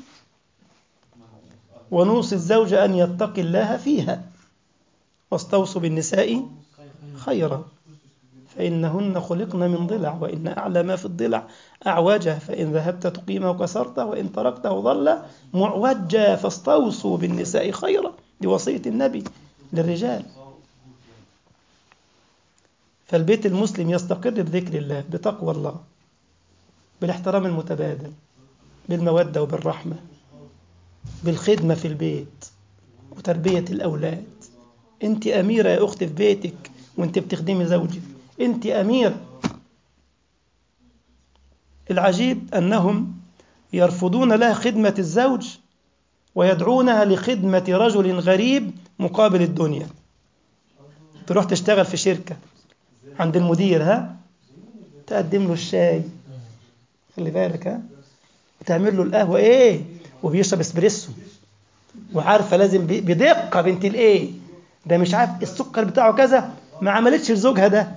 ونوصي الزوج أن يتقي الله فيها، واستوصوا بالنساء خيرا، فإنهن خلقن من ضلع، وإن أعلى ما في الضلع أعوجه، فإن ذهبت تقيمه كسرته، وإن تركته ظل معوجا، فاستوصوا بالنساء خيرا. دي وصية النبي للرجال. فالبيت المسلم يستقر بذكر الله، بتقوى الله، بالاحترام المتبادل، بالمودة وبالرحمة، بالخدمة في البيت وتربية الأولاد. أنت أميرة يا أختي في بيتك وأنت بتخدمي زوجك، أنت أميرة. العجيب أنهم يرفضون لها خدمة الزوج ويدعونها لخدمة رجل غريب مقابل الدنيا. تروح تشتغل في شركة عند المدير، تقدم له الشاي، خلي بالك، وتعمل له القهوة وبيشرب اسبريسو، وعارفة لازم بدقة بنت ده مش عارف السكر بتاعه كذا، ما عملتش لزوجها ده،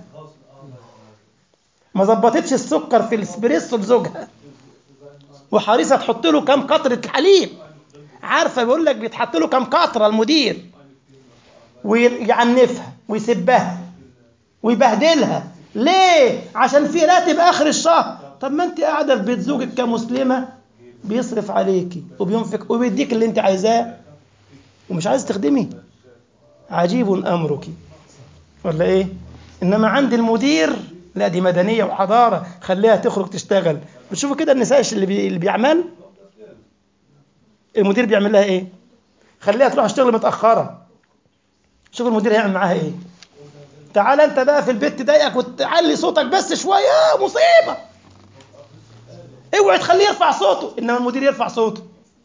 ما ظبطتش السكر في الاسبريسو لزوجها، وحريصة تحط له كام قطرة حليب، عارفة بيقول لك بيتحط له كام قطرة المدير، ويعنفها ويسبها ويبهدلها. ليه؟ عشان في راتب آخر الشهر. طب ما انت قاعدة في بيت زوجك كمسلمة، بيصرف عليكي وبينفق وبيديك اللي انت عايزاه، ومش عايز تخدمي. عجيب أمرك، ولا ايه؟ انما عند المدير لا، دي مدنية وحضارة، خليها تخرج تشتغل. بتشوفوا كده النساء اللي بيعمل المدير بيعمل لها ايه؟ خليها تروح تشتغل متأخرة. شوف المدير هيعمل معاها ايه. تعال انت بقى في البيت تضايقك وتعلي صوتك بس شوية، مصيبة. اوعي تخليه يرفع صوته، انما المدير يرفع صوته،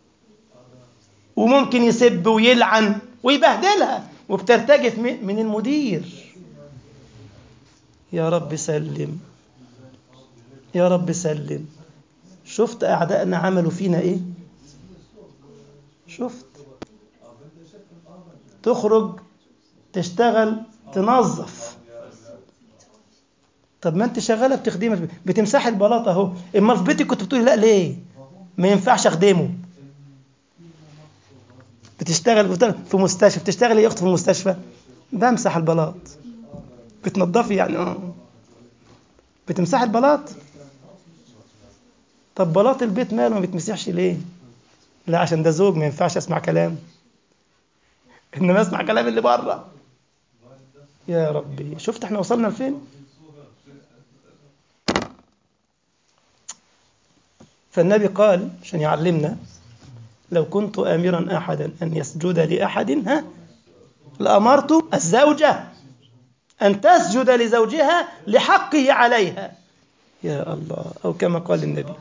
وممكن يسب ويلعن ويبهدلها، وبترتجف من المدير. يا رب سلم، يا رب سلم. شفت أعدائنا عملوا فينا إيه؟ شفت؟ تخرج تشتغل تنظف. طب ما انت شغاله بتخدمي بتمسحي البلاطه اهو، اما في بيتك كنت بتقولي لا ليه ما ينفعش اخدمه. بتشتغل في مستشفى، بتشتغلي يا اخت في المستشفى؟ بمسح البلاط. بتنظفي يعني بتمسحي البلاط. طب بلاط البيت ماله ما بيتمسحش ليه؟ لا عشان ده زوج ما ينفعش اسمع كلام، انما اسمع كلام اللي بره. يا ربي شفت احنا وصلنا لفين. فالنبي قال عشان يعلمنا لو كنت آمرا أحدا أن يسجد لأحد لأمرت الزوجة أن تسجد لزوجها لحقه عليها. يا الله، أو كما قال النبي.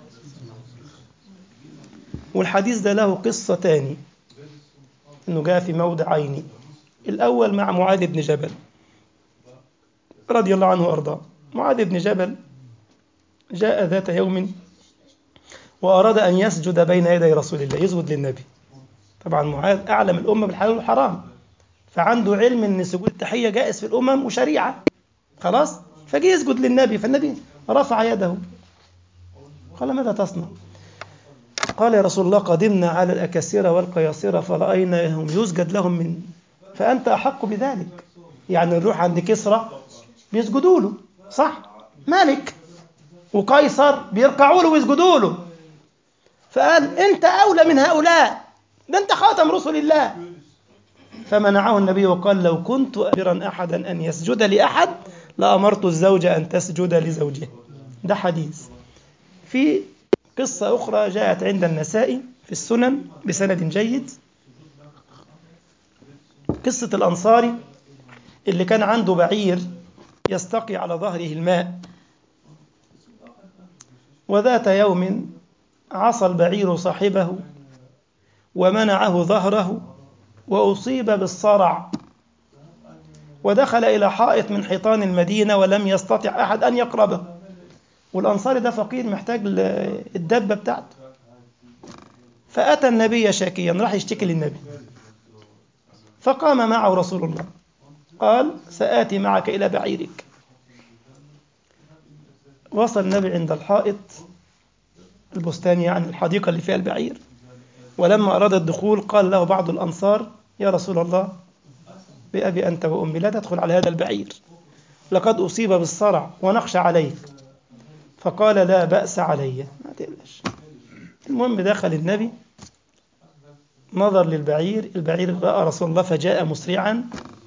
والحديث ده له قصة تاني، أنه جاء في موضعين. الأول مع معاذ بن جبل رضي الله عنه وأرضاه. معاذ بن جبل جاء ذات يوم وأراد أن يسجد بين يدي رسول الله، يسجد للنبي. طبعا معاذ أعلم الأمة بالحلال والحرام، فعنده علم أن سجود التحية جائز في الأمم وشريعة. خلاص، فجي يسجد للنبي، فالنبي رفع يده. قال ماذا تصنع؟ قال يا رسول الله قدمنا على الأكاسرة والقياصرة فرأيناهم يسجد لهم من، فأنت أحق بذلك. يعني نروح عند كسرى بيسجدوا له، صح؟ مالك وقيصر بيركعوا له ويسجدوا له. فقال أنت أولى من هؤلاء، ده أنت خاتم رسل الله. فمنعه النبي وقال لو كنت أمرا أحدا أن يسجد لأحد لأمرت الزوجة أن تسجد لزوجها. ده حديث. في قصة أخرى جاءت عند النسائي في السنن بسند جيد، قصة الأنصاري اللي كان عنده بعير يستقي على ظهره الماء، وذات يوم عصى البعير صاحبه ومنعه ظهره وأصيب بالصرع، ودخل إلى حائط من حيطان المدينة ولم يستطع أحد أن يقربه. والأنصاري ده فقير محتاج الدبة بتاعته. فأتى النبي شاكيا، راح يشتكي للنبي. فقام معه رسول الله قال سآتي معك إلى بعيرك. وصل النبي عند الحائط، البستان يعني الحديقة اللي فيها البعير، ولما أراد الدخول قال له بعض الأنصار يا رسول الله بأبي أنت وأمي لا تدخل على هذا البعير، لقد أصيب بالصرع ونخشى عليه. فقال لا بأس علي، ما تقلقش. المهم دخل النبي، نظر للبعير، البعير رأى رسول الله فجاء مسرعا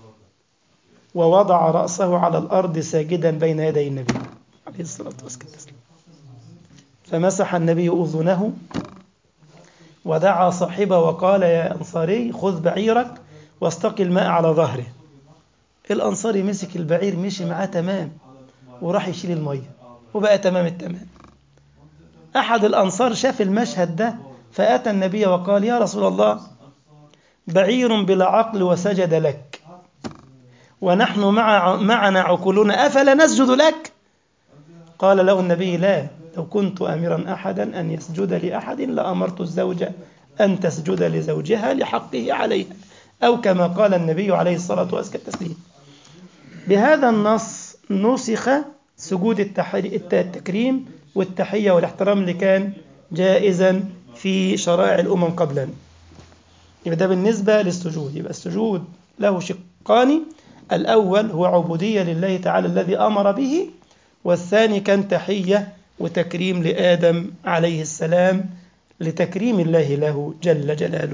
ووضع رأسه على الأرض ساجدا بين يدي النبي عليه الصلاة والسلام. فمسح النبي أذنه ودعا صاحبه وقال يا أنصاري خذ بعيرك واستقي الماء على ظهره. الأنصاري مسك البعير مشي معاه تمام وراح يشيل المية وبقى تمام التمام. أحد الأنصار شاف المشهد ده فأتى النبي وقال يا رسول الله بعير بلا عقل وسجد لك ونحن معنا عقولنا أفلا نسجد لك؟ قال له النبي لا، لو كنت أمرا أحدا أن يسجد لأحد لأمرت الزوجة أن تسجد لزوجها لحقه عليها، أو كما قال النبي عليه الصلاة والسلام. بهذا النص نسخ سجود التكريم والتحية والاحترام اللي كان جائزا في شرائع الأمم قبلا. يبقى ده بالنسبة للسجود. يبقى السجود له شقان، الأول هو عبودية لله تعالى الذي أمر به، والثاني كان تحية وتكريم لآدم عليه السلام لتكريم الله له جل جلاله.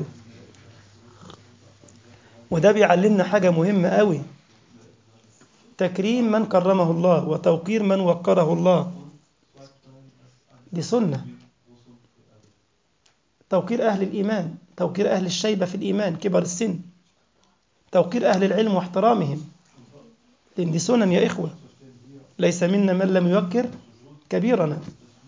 وده بيعلمنا حاجة مهمة قوي، تكريم من كرمه الله وتوقير من وقره الله. دي سنة. توقير أهل الإيمان، توقير أهل الشيبة في الإيمان كبر السن، توقير أهل العلم واحترامهم، لأن دي سنن يا إخوة. ليس منا من لم يوقر كبيرنا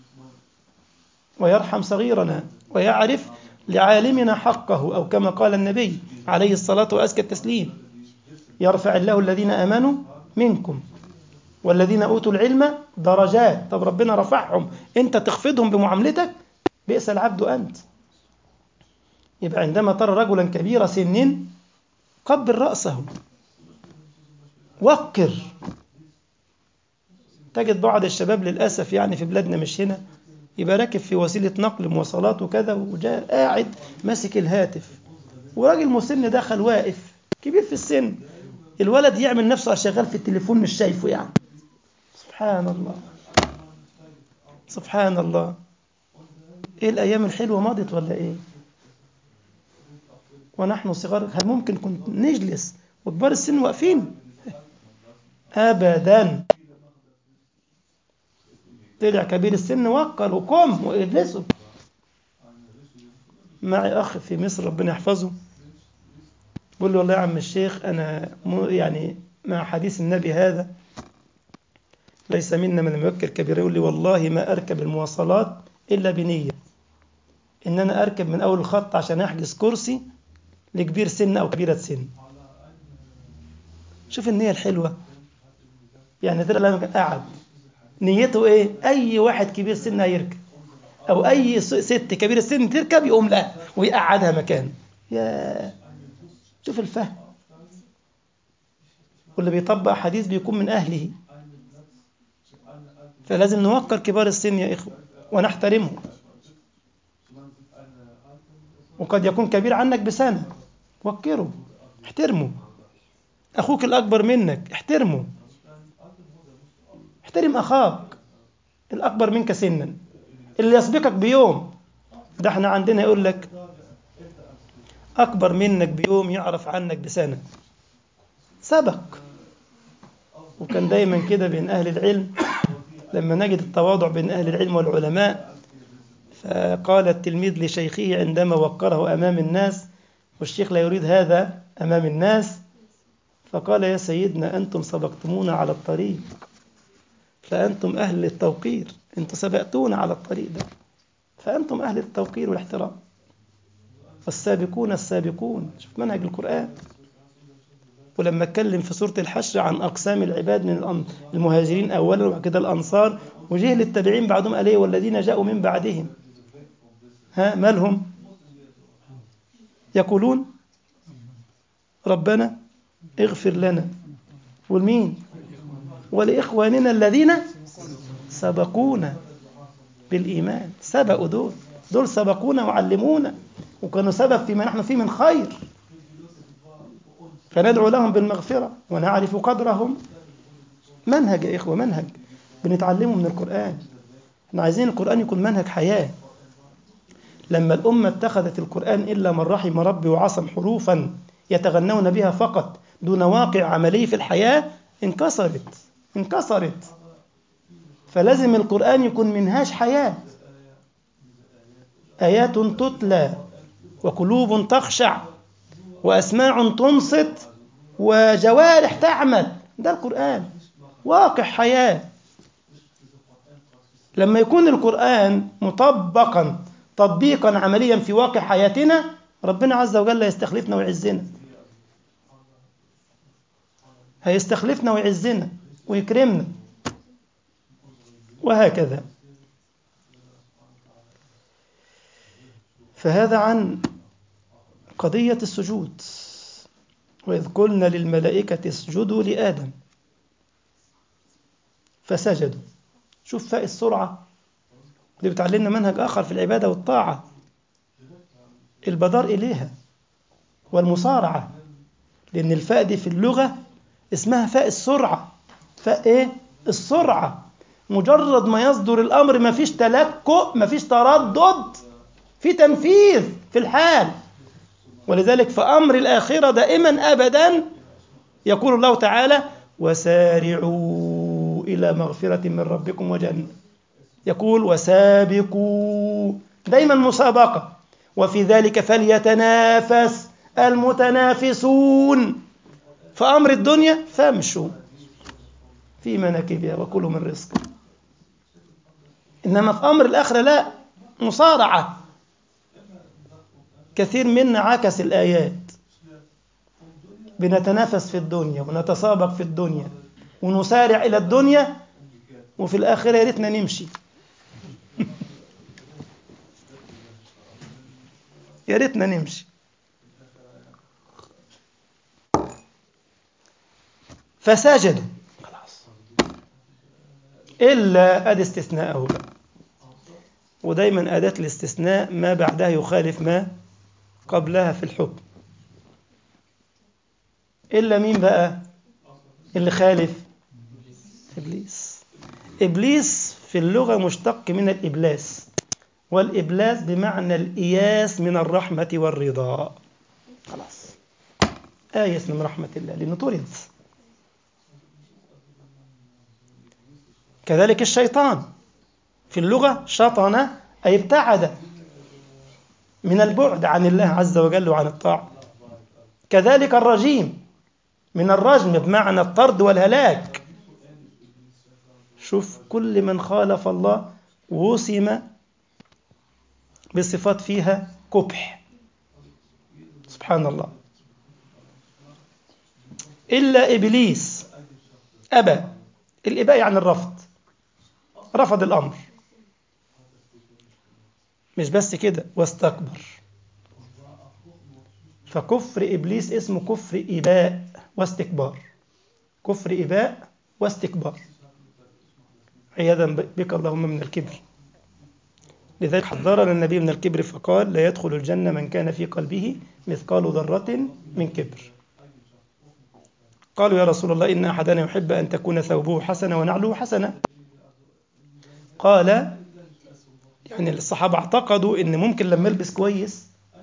ويرحم صغيرنا ويعرف لعالمنا حقه، أو كما قال النبي عليه الصلاة وأزكى التسليم يرفع الله الذين آمنوا منكم والذين أوتوا العلم درجات. طب ربنا رفعهم، أنت تخفضهم بمعاملتك؟ بئس العبد أنت. يبقى عندما ترى رجلا كبير سن قبل رأسه، وقر. تجد بعض الشباب للأسف يعني في بلادنا مش هنا، يبقى راكب في وسيلة نقل مواصلات وكذا، وجاء قاعد ماسك الهاتف، وراجل مسن دخل واقف كبير في السن، الولد يعمل نفسه شغال في التليفون مش شايفه يعني. سبحان الله، سبحان الله. ايه الأيام الحلوة مضت ولا ايه؟ ونحن صغار هل ممكن كنت نجلس وكبار السن واقفين؟ أبدا. طلع كبير السن وقر وقم واجلسوا. معي أخ في مصر ربنا يحفظه، بقول له والله يا عم الشيخ أنا يعني مع حديث النبي هذا ليس منا من لم يبكر كبير، يقول لي والله ما أركب المواصلات إلا بنية إن أنا أركب من أول الخط عشان أحجز كرسي لكبير سن أو كبيرة سن. شوف النية الحلوة، يعني ترى لما كان قاعد نيته إيه؟ أي واحد كبير سن هيركب، أو أي ست كبيرة سن تركب يقوم لها ويقعدها مكان. يا شوف الفهم. واللي بيطبق حديث بيكون من أهله، فلازم نوقر كبار السن يا إخوة ونحترمهم. وقد يكون كبير عنك بسنة، وقره، احترمه. أخوك الأكبر منك احترمه، احترم أخاك الأكبر منك سنا، اللي يسبقك بيوم. ده احنا عندنا يقول لك أكبر منك بيوم يعرف عنك بسنة، سبق. وكان دايما كده بين أهل العلم لما نجد التواضع بين أهل العلم والعلماء، فقال التلميذ لشيخه عندما وقره أمام الناس، والشيخ لا يريد هذا أمام الناس، فقال يا سيدنا أنتم سبقتمونا على الطريق، فأنتم أهل التوقير، أنتم سبقتونا على الطريق ده، فأنتم أهل التوقير والاحترام. والسابقون السابقون، شوف منهج القرآن. ولما اتكلم في سورة الحشر عن أقسام العباد من المهاجرين أولا وبعد كده الأنصار، وجه للتابعين بعدهم عليه والذين جاءوا من بعدهم، ها مالهم؟ يقولون ربنا اغفر لنا والمين ولإخواننا الذين سبقونا بالإيمان. سبقوا دول سبقونا وعلمونا وكانوا سبب فيما نحن فيه من خير، فندعو لهم بالمغفرة ونعرف قدرهم. منهج يا إخوة، منهج بنتعلمه من القرآن. احنا عايزين القرآن يكون منهج حياة. لما الأمة اتخذت القرآن إلا من رحم ربي وعصم حروفا يتغنون بها فقط دون واقع عملي في الحياة، انكسرت. فلازم القرآن يكون منهاج حياة، آيات تتلى وقلوب تخشع وأسماع تنصت وجوارح تعمل. ده القرآن واقع حياة. لما يكون القرآن مطبقا تطبيقا عمليا في واقع حياتنا، ربنا عز وجل يستخلفنا ويعزنا، هيستخلفنا ويعزنا ويكرمنا، وهكذا. فهذا عن قضية السجود. وإذ قلنا للملائكة اسجدوا لآدم فسجدوا. شوف فاء السرعة اللي بتعلمنا منهج آخر في العبادة والطاعة، البدار إليها والمصارعة. لأن الفاء دي في اللغة اسمها فاء السرعة. فاء إيه؟ السرعة. مجرد ما يصدر الأمر ما فيش تلكؤ، ما فيش تردد، في تنفيذ في الحال. ولذلك في أمر الآخرة دائما أبدا يقول الله تعالى وسارعوا إلى مغفرة من ربكم وجنة. يقول وسابقوا، دائما مسابقة. وفي ذلك فليتنافس المتنافسون. فأمر الدنيا فامشوا في مناكبها وكلوا من رزق. إنما في أمر الآخرة لا، مصارعة. كثير منا عكس الآيات، بنتنافس في الدنيا ونتسابق في الدنيا ونسارع إلى الدنيا، وفي الآخرة يا ريتنا نمشي. يا ريتنا نمشي. فسجدوا خلاص، إلا أدي استثناءه بقى. ودايما أداة الاستثناء ما بعدها يخالف ما قبلها في الحكم. إلا مين بقى اللي خالف؟ إبليس. إبليس في اللغة مشتق من الإبلاس، والإبلاس بمعنى الإياس من الرحمة والرضا. خلاص، آيس من رحمة الله لأنه طرد. كذلك الشيطان في اللغة شطن أي ابتعد، من البعد عن الله عز وجل وعن الطاعة. كذلك الرجيم من الرجم بمعنى الطرد والهلاك. شوف، كل من خالف الله وسم بصفات فيها قبح، سبحان الله. إلا إبليس أبى. الإباء يعني الرفض، رفض الأمر. مش بس كده، واستكبر. فكفر إبليس اسمه كفر إباء واستكبار. كفر إباء واستكبار، عياذا بك اللهم من الكبر. لذلك حذرنا النبي من الكبر فقال: لا يدخل الجنة من كان في قلبه مثقال ذرة من كبر. قالوا: يا رسول الله، إن أحدنا يحب أن تكون ثوبه حسنة ونعله حسنة. قال، يعني الصحابة اعتقدوا إن ممكن لما يلبس كويس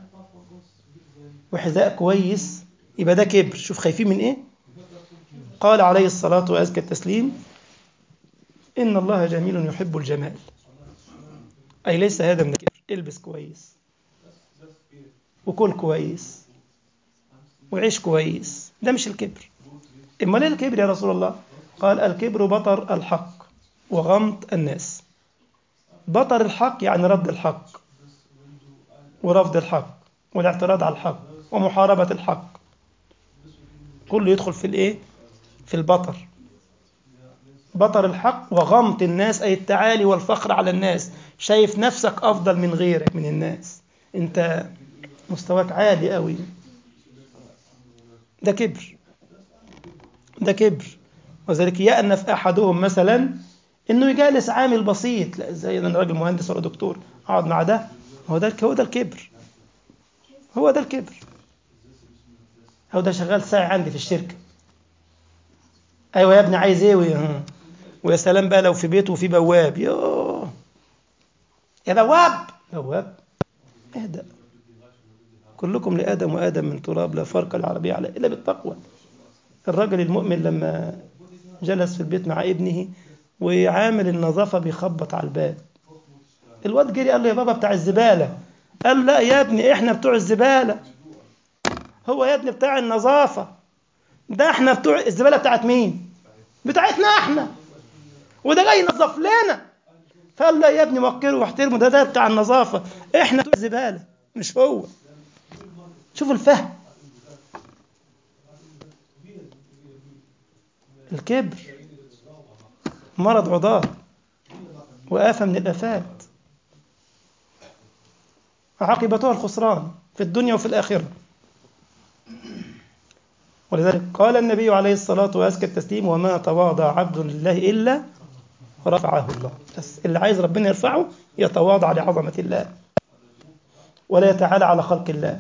وحذاء كويس يبقى ده كبر. شوف خايفين من إيه؟ قال عليه الصلاة وأزكى التسليم: إن الله جميل يحب الجمال. أي ليس هذا من الكبر. البس كويس وكل كويس وعيش كويس، ده مش الكبر. إما ليه الكبر يا رسول الله؟ قال: الكبر بطر الحق وغمط الناس. بطر الحق يعني رد الحق ورفض الحق والاعتراض على الحق ومحاربة الحق، كله يدخل في الإيه؟ في البطر. بطر الحق وغمط الناس أي التعالي والفخر على الناس، شايف نفسك أفضل من غيرك من الناس، أنت مستواك عالي قوي. ده كبر، ده كبر. وذلك يأنف أحدهم مثلا إنه يجالس عامل بسيط، لا زي أنا راجل مهندس ولا دكتور أقعد مع ده. هو ده الكبر. هو ده الكبر. هو ده شغال ساعي عندي في الشركة. أيوة يا ابني، عايز إيه؟ ويا سلام بقى لو في بيته وفي بواب، يوه يا بواب. بواب؟ اهدأ. كلكم لآدم وآدم من تراب، لا فرق العربية على إلا بالتقوى. الرجل المؤمن لما جلس في البيت مع ابنه وعامل النظافة بيخبط على الباب، الواد جري قال له: يا بابا بتاع الزبالة. قال: لا يا ابني، احنا بتوع الزبالة. هو يا ابني بتاع النظافة. ده احنا بتوع الزبالة. بتاعت مين؟ بتاعتنا احنا. وده جاي ينظف لنا. فقال: لا يا ابني، وقره واحترمه، ده بتاع النظافة. احنا بتوع الزبالة مش هو. شوفوا الفهم. الكبر مرض عضال وآفة من الآفات، عاقبتها الخسران في الدنيا وفي الآخرة. ولذلك قال النبي عليه الصلاة وأزكى التسليم: وما تواضع عبد لله إلا رفعه الله. بس اللي عايز ربنا يرفعه يتواضع لعظمة الله ولا يتعالى على خلق الله.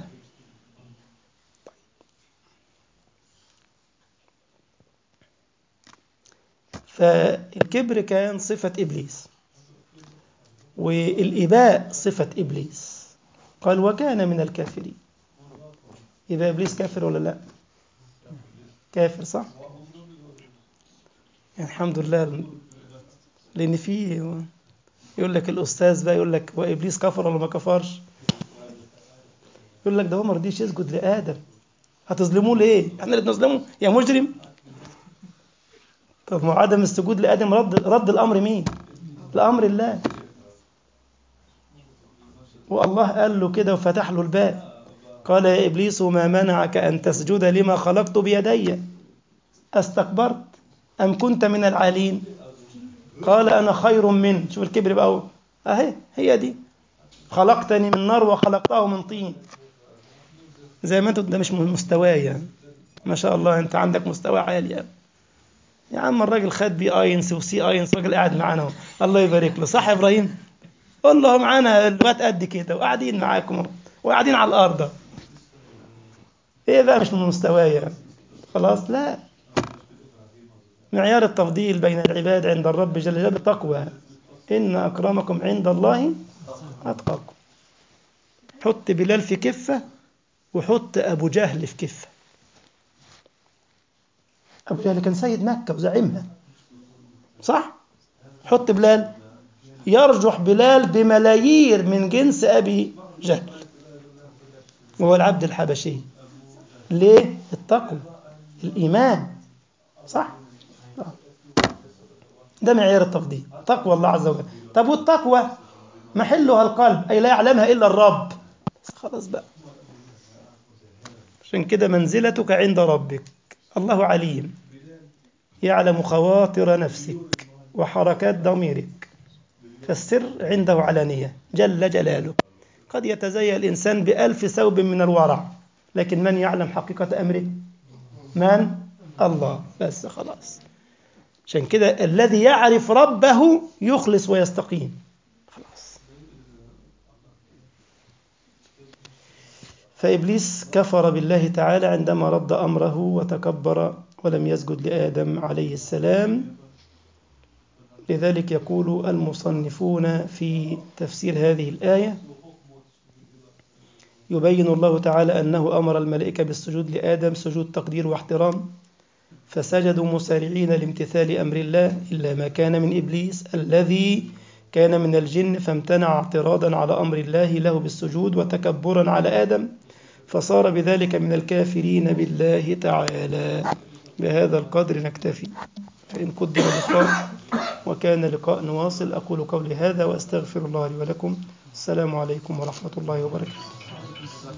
فالكبر كان صفة إبليس، والإباء صفة إبليس. قال: وكان من الكافرين. يبقى إبليس كافر ولا لا؟ كافر، صح؟ يعني الحمد لله. لأن في يقول لك الأستاذ بقى يقول لك: وإبليس كفر ولا ما كفرش؟ يقول لك: ده هو ما رضيش يسجد لآدم. هتظلموه ليه؟ احنا اللي بنظلمه يا مجرم. طب ما عدم السجود لآدم رد الأمر مين؟ الأمر الله. والله قال له كده وفتح له الباب. قال: يا إبليس ما منعك أن تسجد لما خلقت بيدي؟ استكبرت أم كنت من العالين؟ قال أنا خير منه. شوف الكبر بقى أهي هي دي، خلقتني من نار وخلقته من طين. زي ما أنت، ده مش مستواي يعني. ما شاء الله أنت عندك مستوى عالي يعني. يا عم الراجل خد بي اينس وسي اينس، راجل قاعد معانا اهو، الله يبارك له، صح يا ابراهيم؟ قول له معانا الوقت قد كده وقاعدين معاكم اهو، وقاعدين على الارض. ايه بقى مش من مستواي يعني. خلاص لا، معيار التفضيل بين العباد عند الرب جل جلاله التقوى. ان اكرمكم عند الله اتقاكم. حط بلال في كفه وحط ابو جهل في كفه. ابو جهل كان سيد مكه وزعيمها، صح؟ حط بلال، يرجح بلال بملايير من جنس أبي جهل، وهو العبد الحبشي. ليه؟ التقوى، الإيمان، صح؟ ده معيار التفضيل، تقوى الله عز وجل. طب والتقوى محلها القلب، أي لا يعلمها إلا الرب. خلاص بقى، عشان كده منزلتك عند ربك. الله عليم، يعلم خواطر نفسك وحركات ضميرك، فالسر عنده علانية جل جلاله. قد يتزين الإنسان بألف ثوب من الورع، لكن من يعلم حقيقة أمره؟ من؟ الله. بس خلاص. عشان كده الذي يعرف ربه يخلص ويستقيم. خلاص. فإبليس كفر بالله تعالى عندما رد أمره وتكبر ولم يسجد لآدم عليه السلام. لذلك يقول المصنفون في تفسير هذه الآية: يبين الله تعالى أنه أمر الملائكة بالسجود لآدم سجود تقدير واحترام، فسجدوا مسارعين لامتثال أمر الله، إلا ما كان من إبليس الذي كان من الجن، فامتنع اعتراضا على أمر الله له بالسجود وتكبرا على آدم، فصار بذلك من الكافرين بالله تعالى. بهذا القدر نكتفي، فإن قدر لقاء وكان لقاء نواصل. أقول قولي هذا وأستغفر الله لي ولكم. السلام عليكم ورحمة الله وبركاته.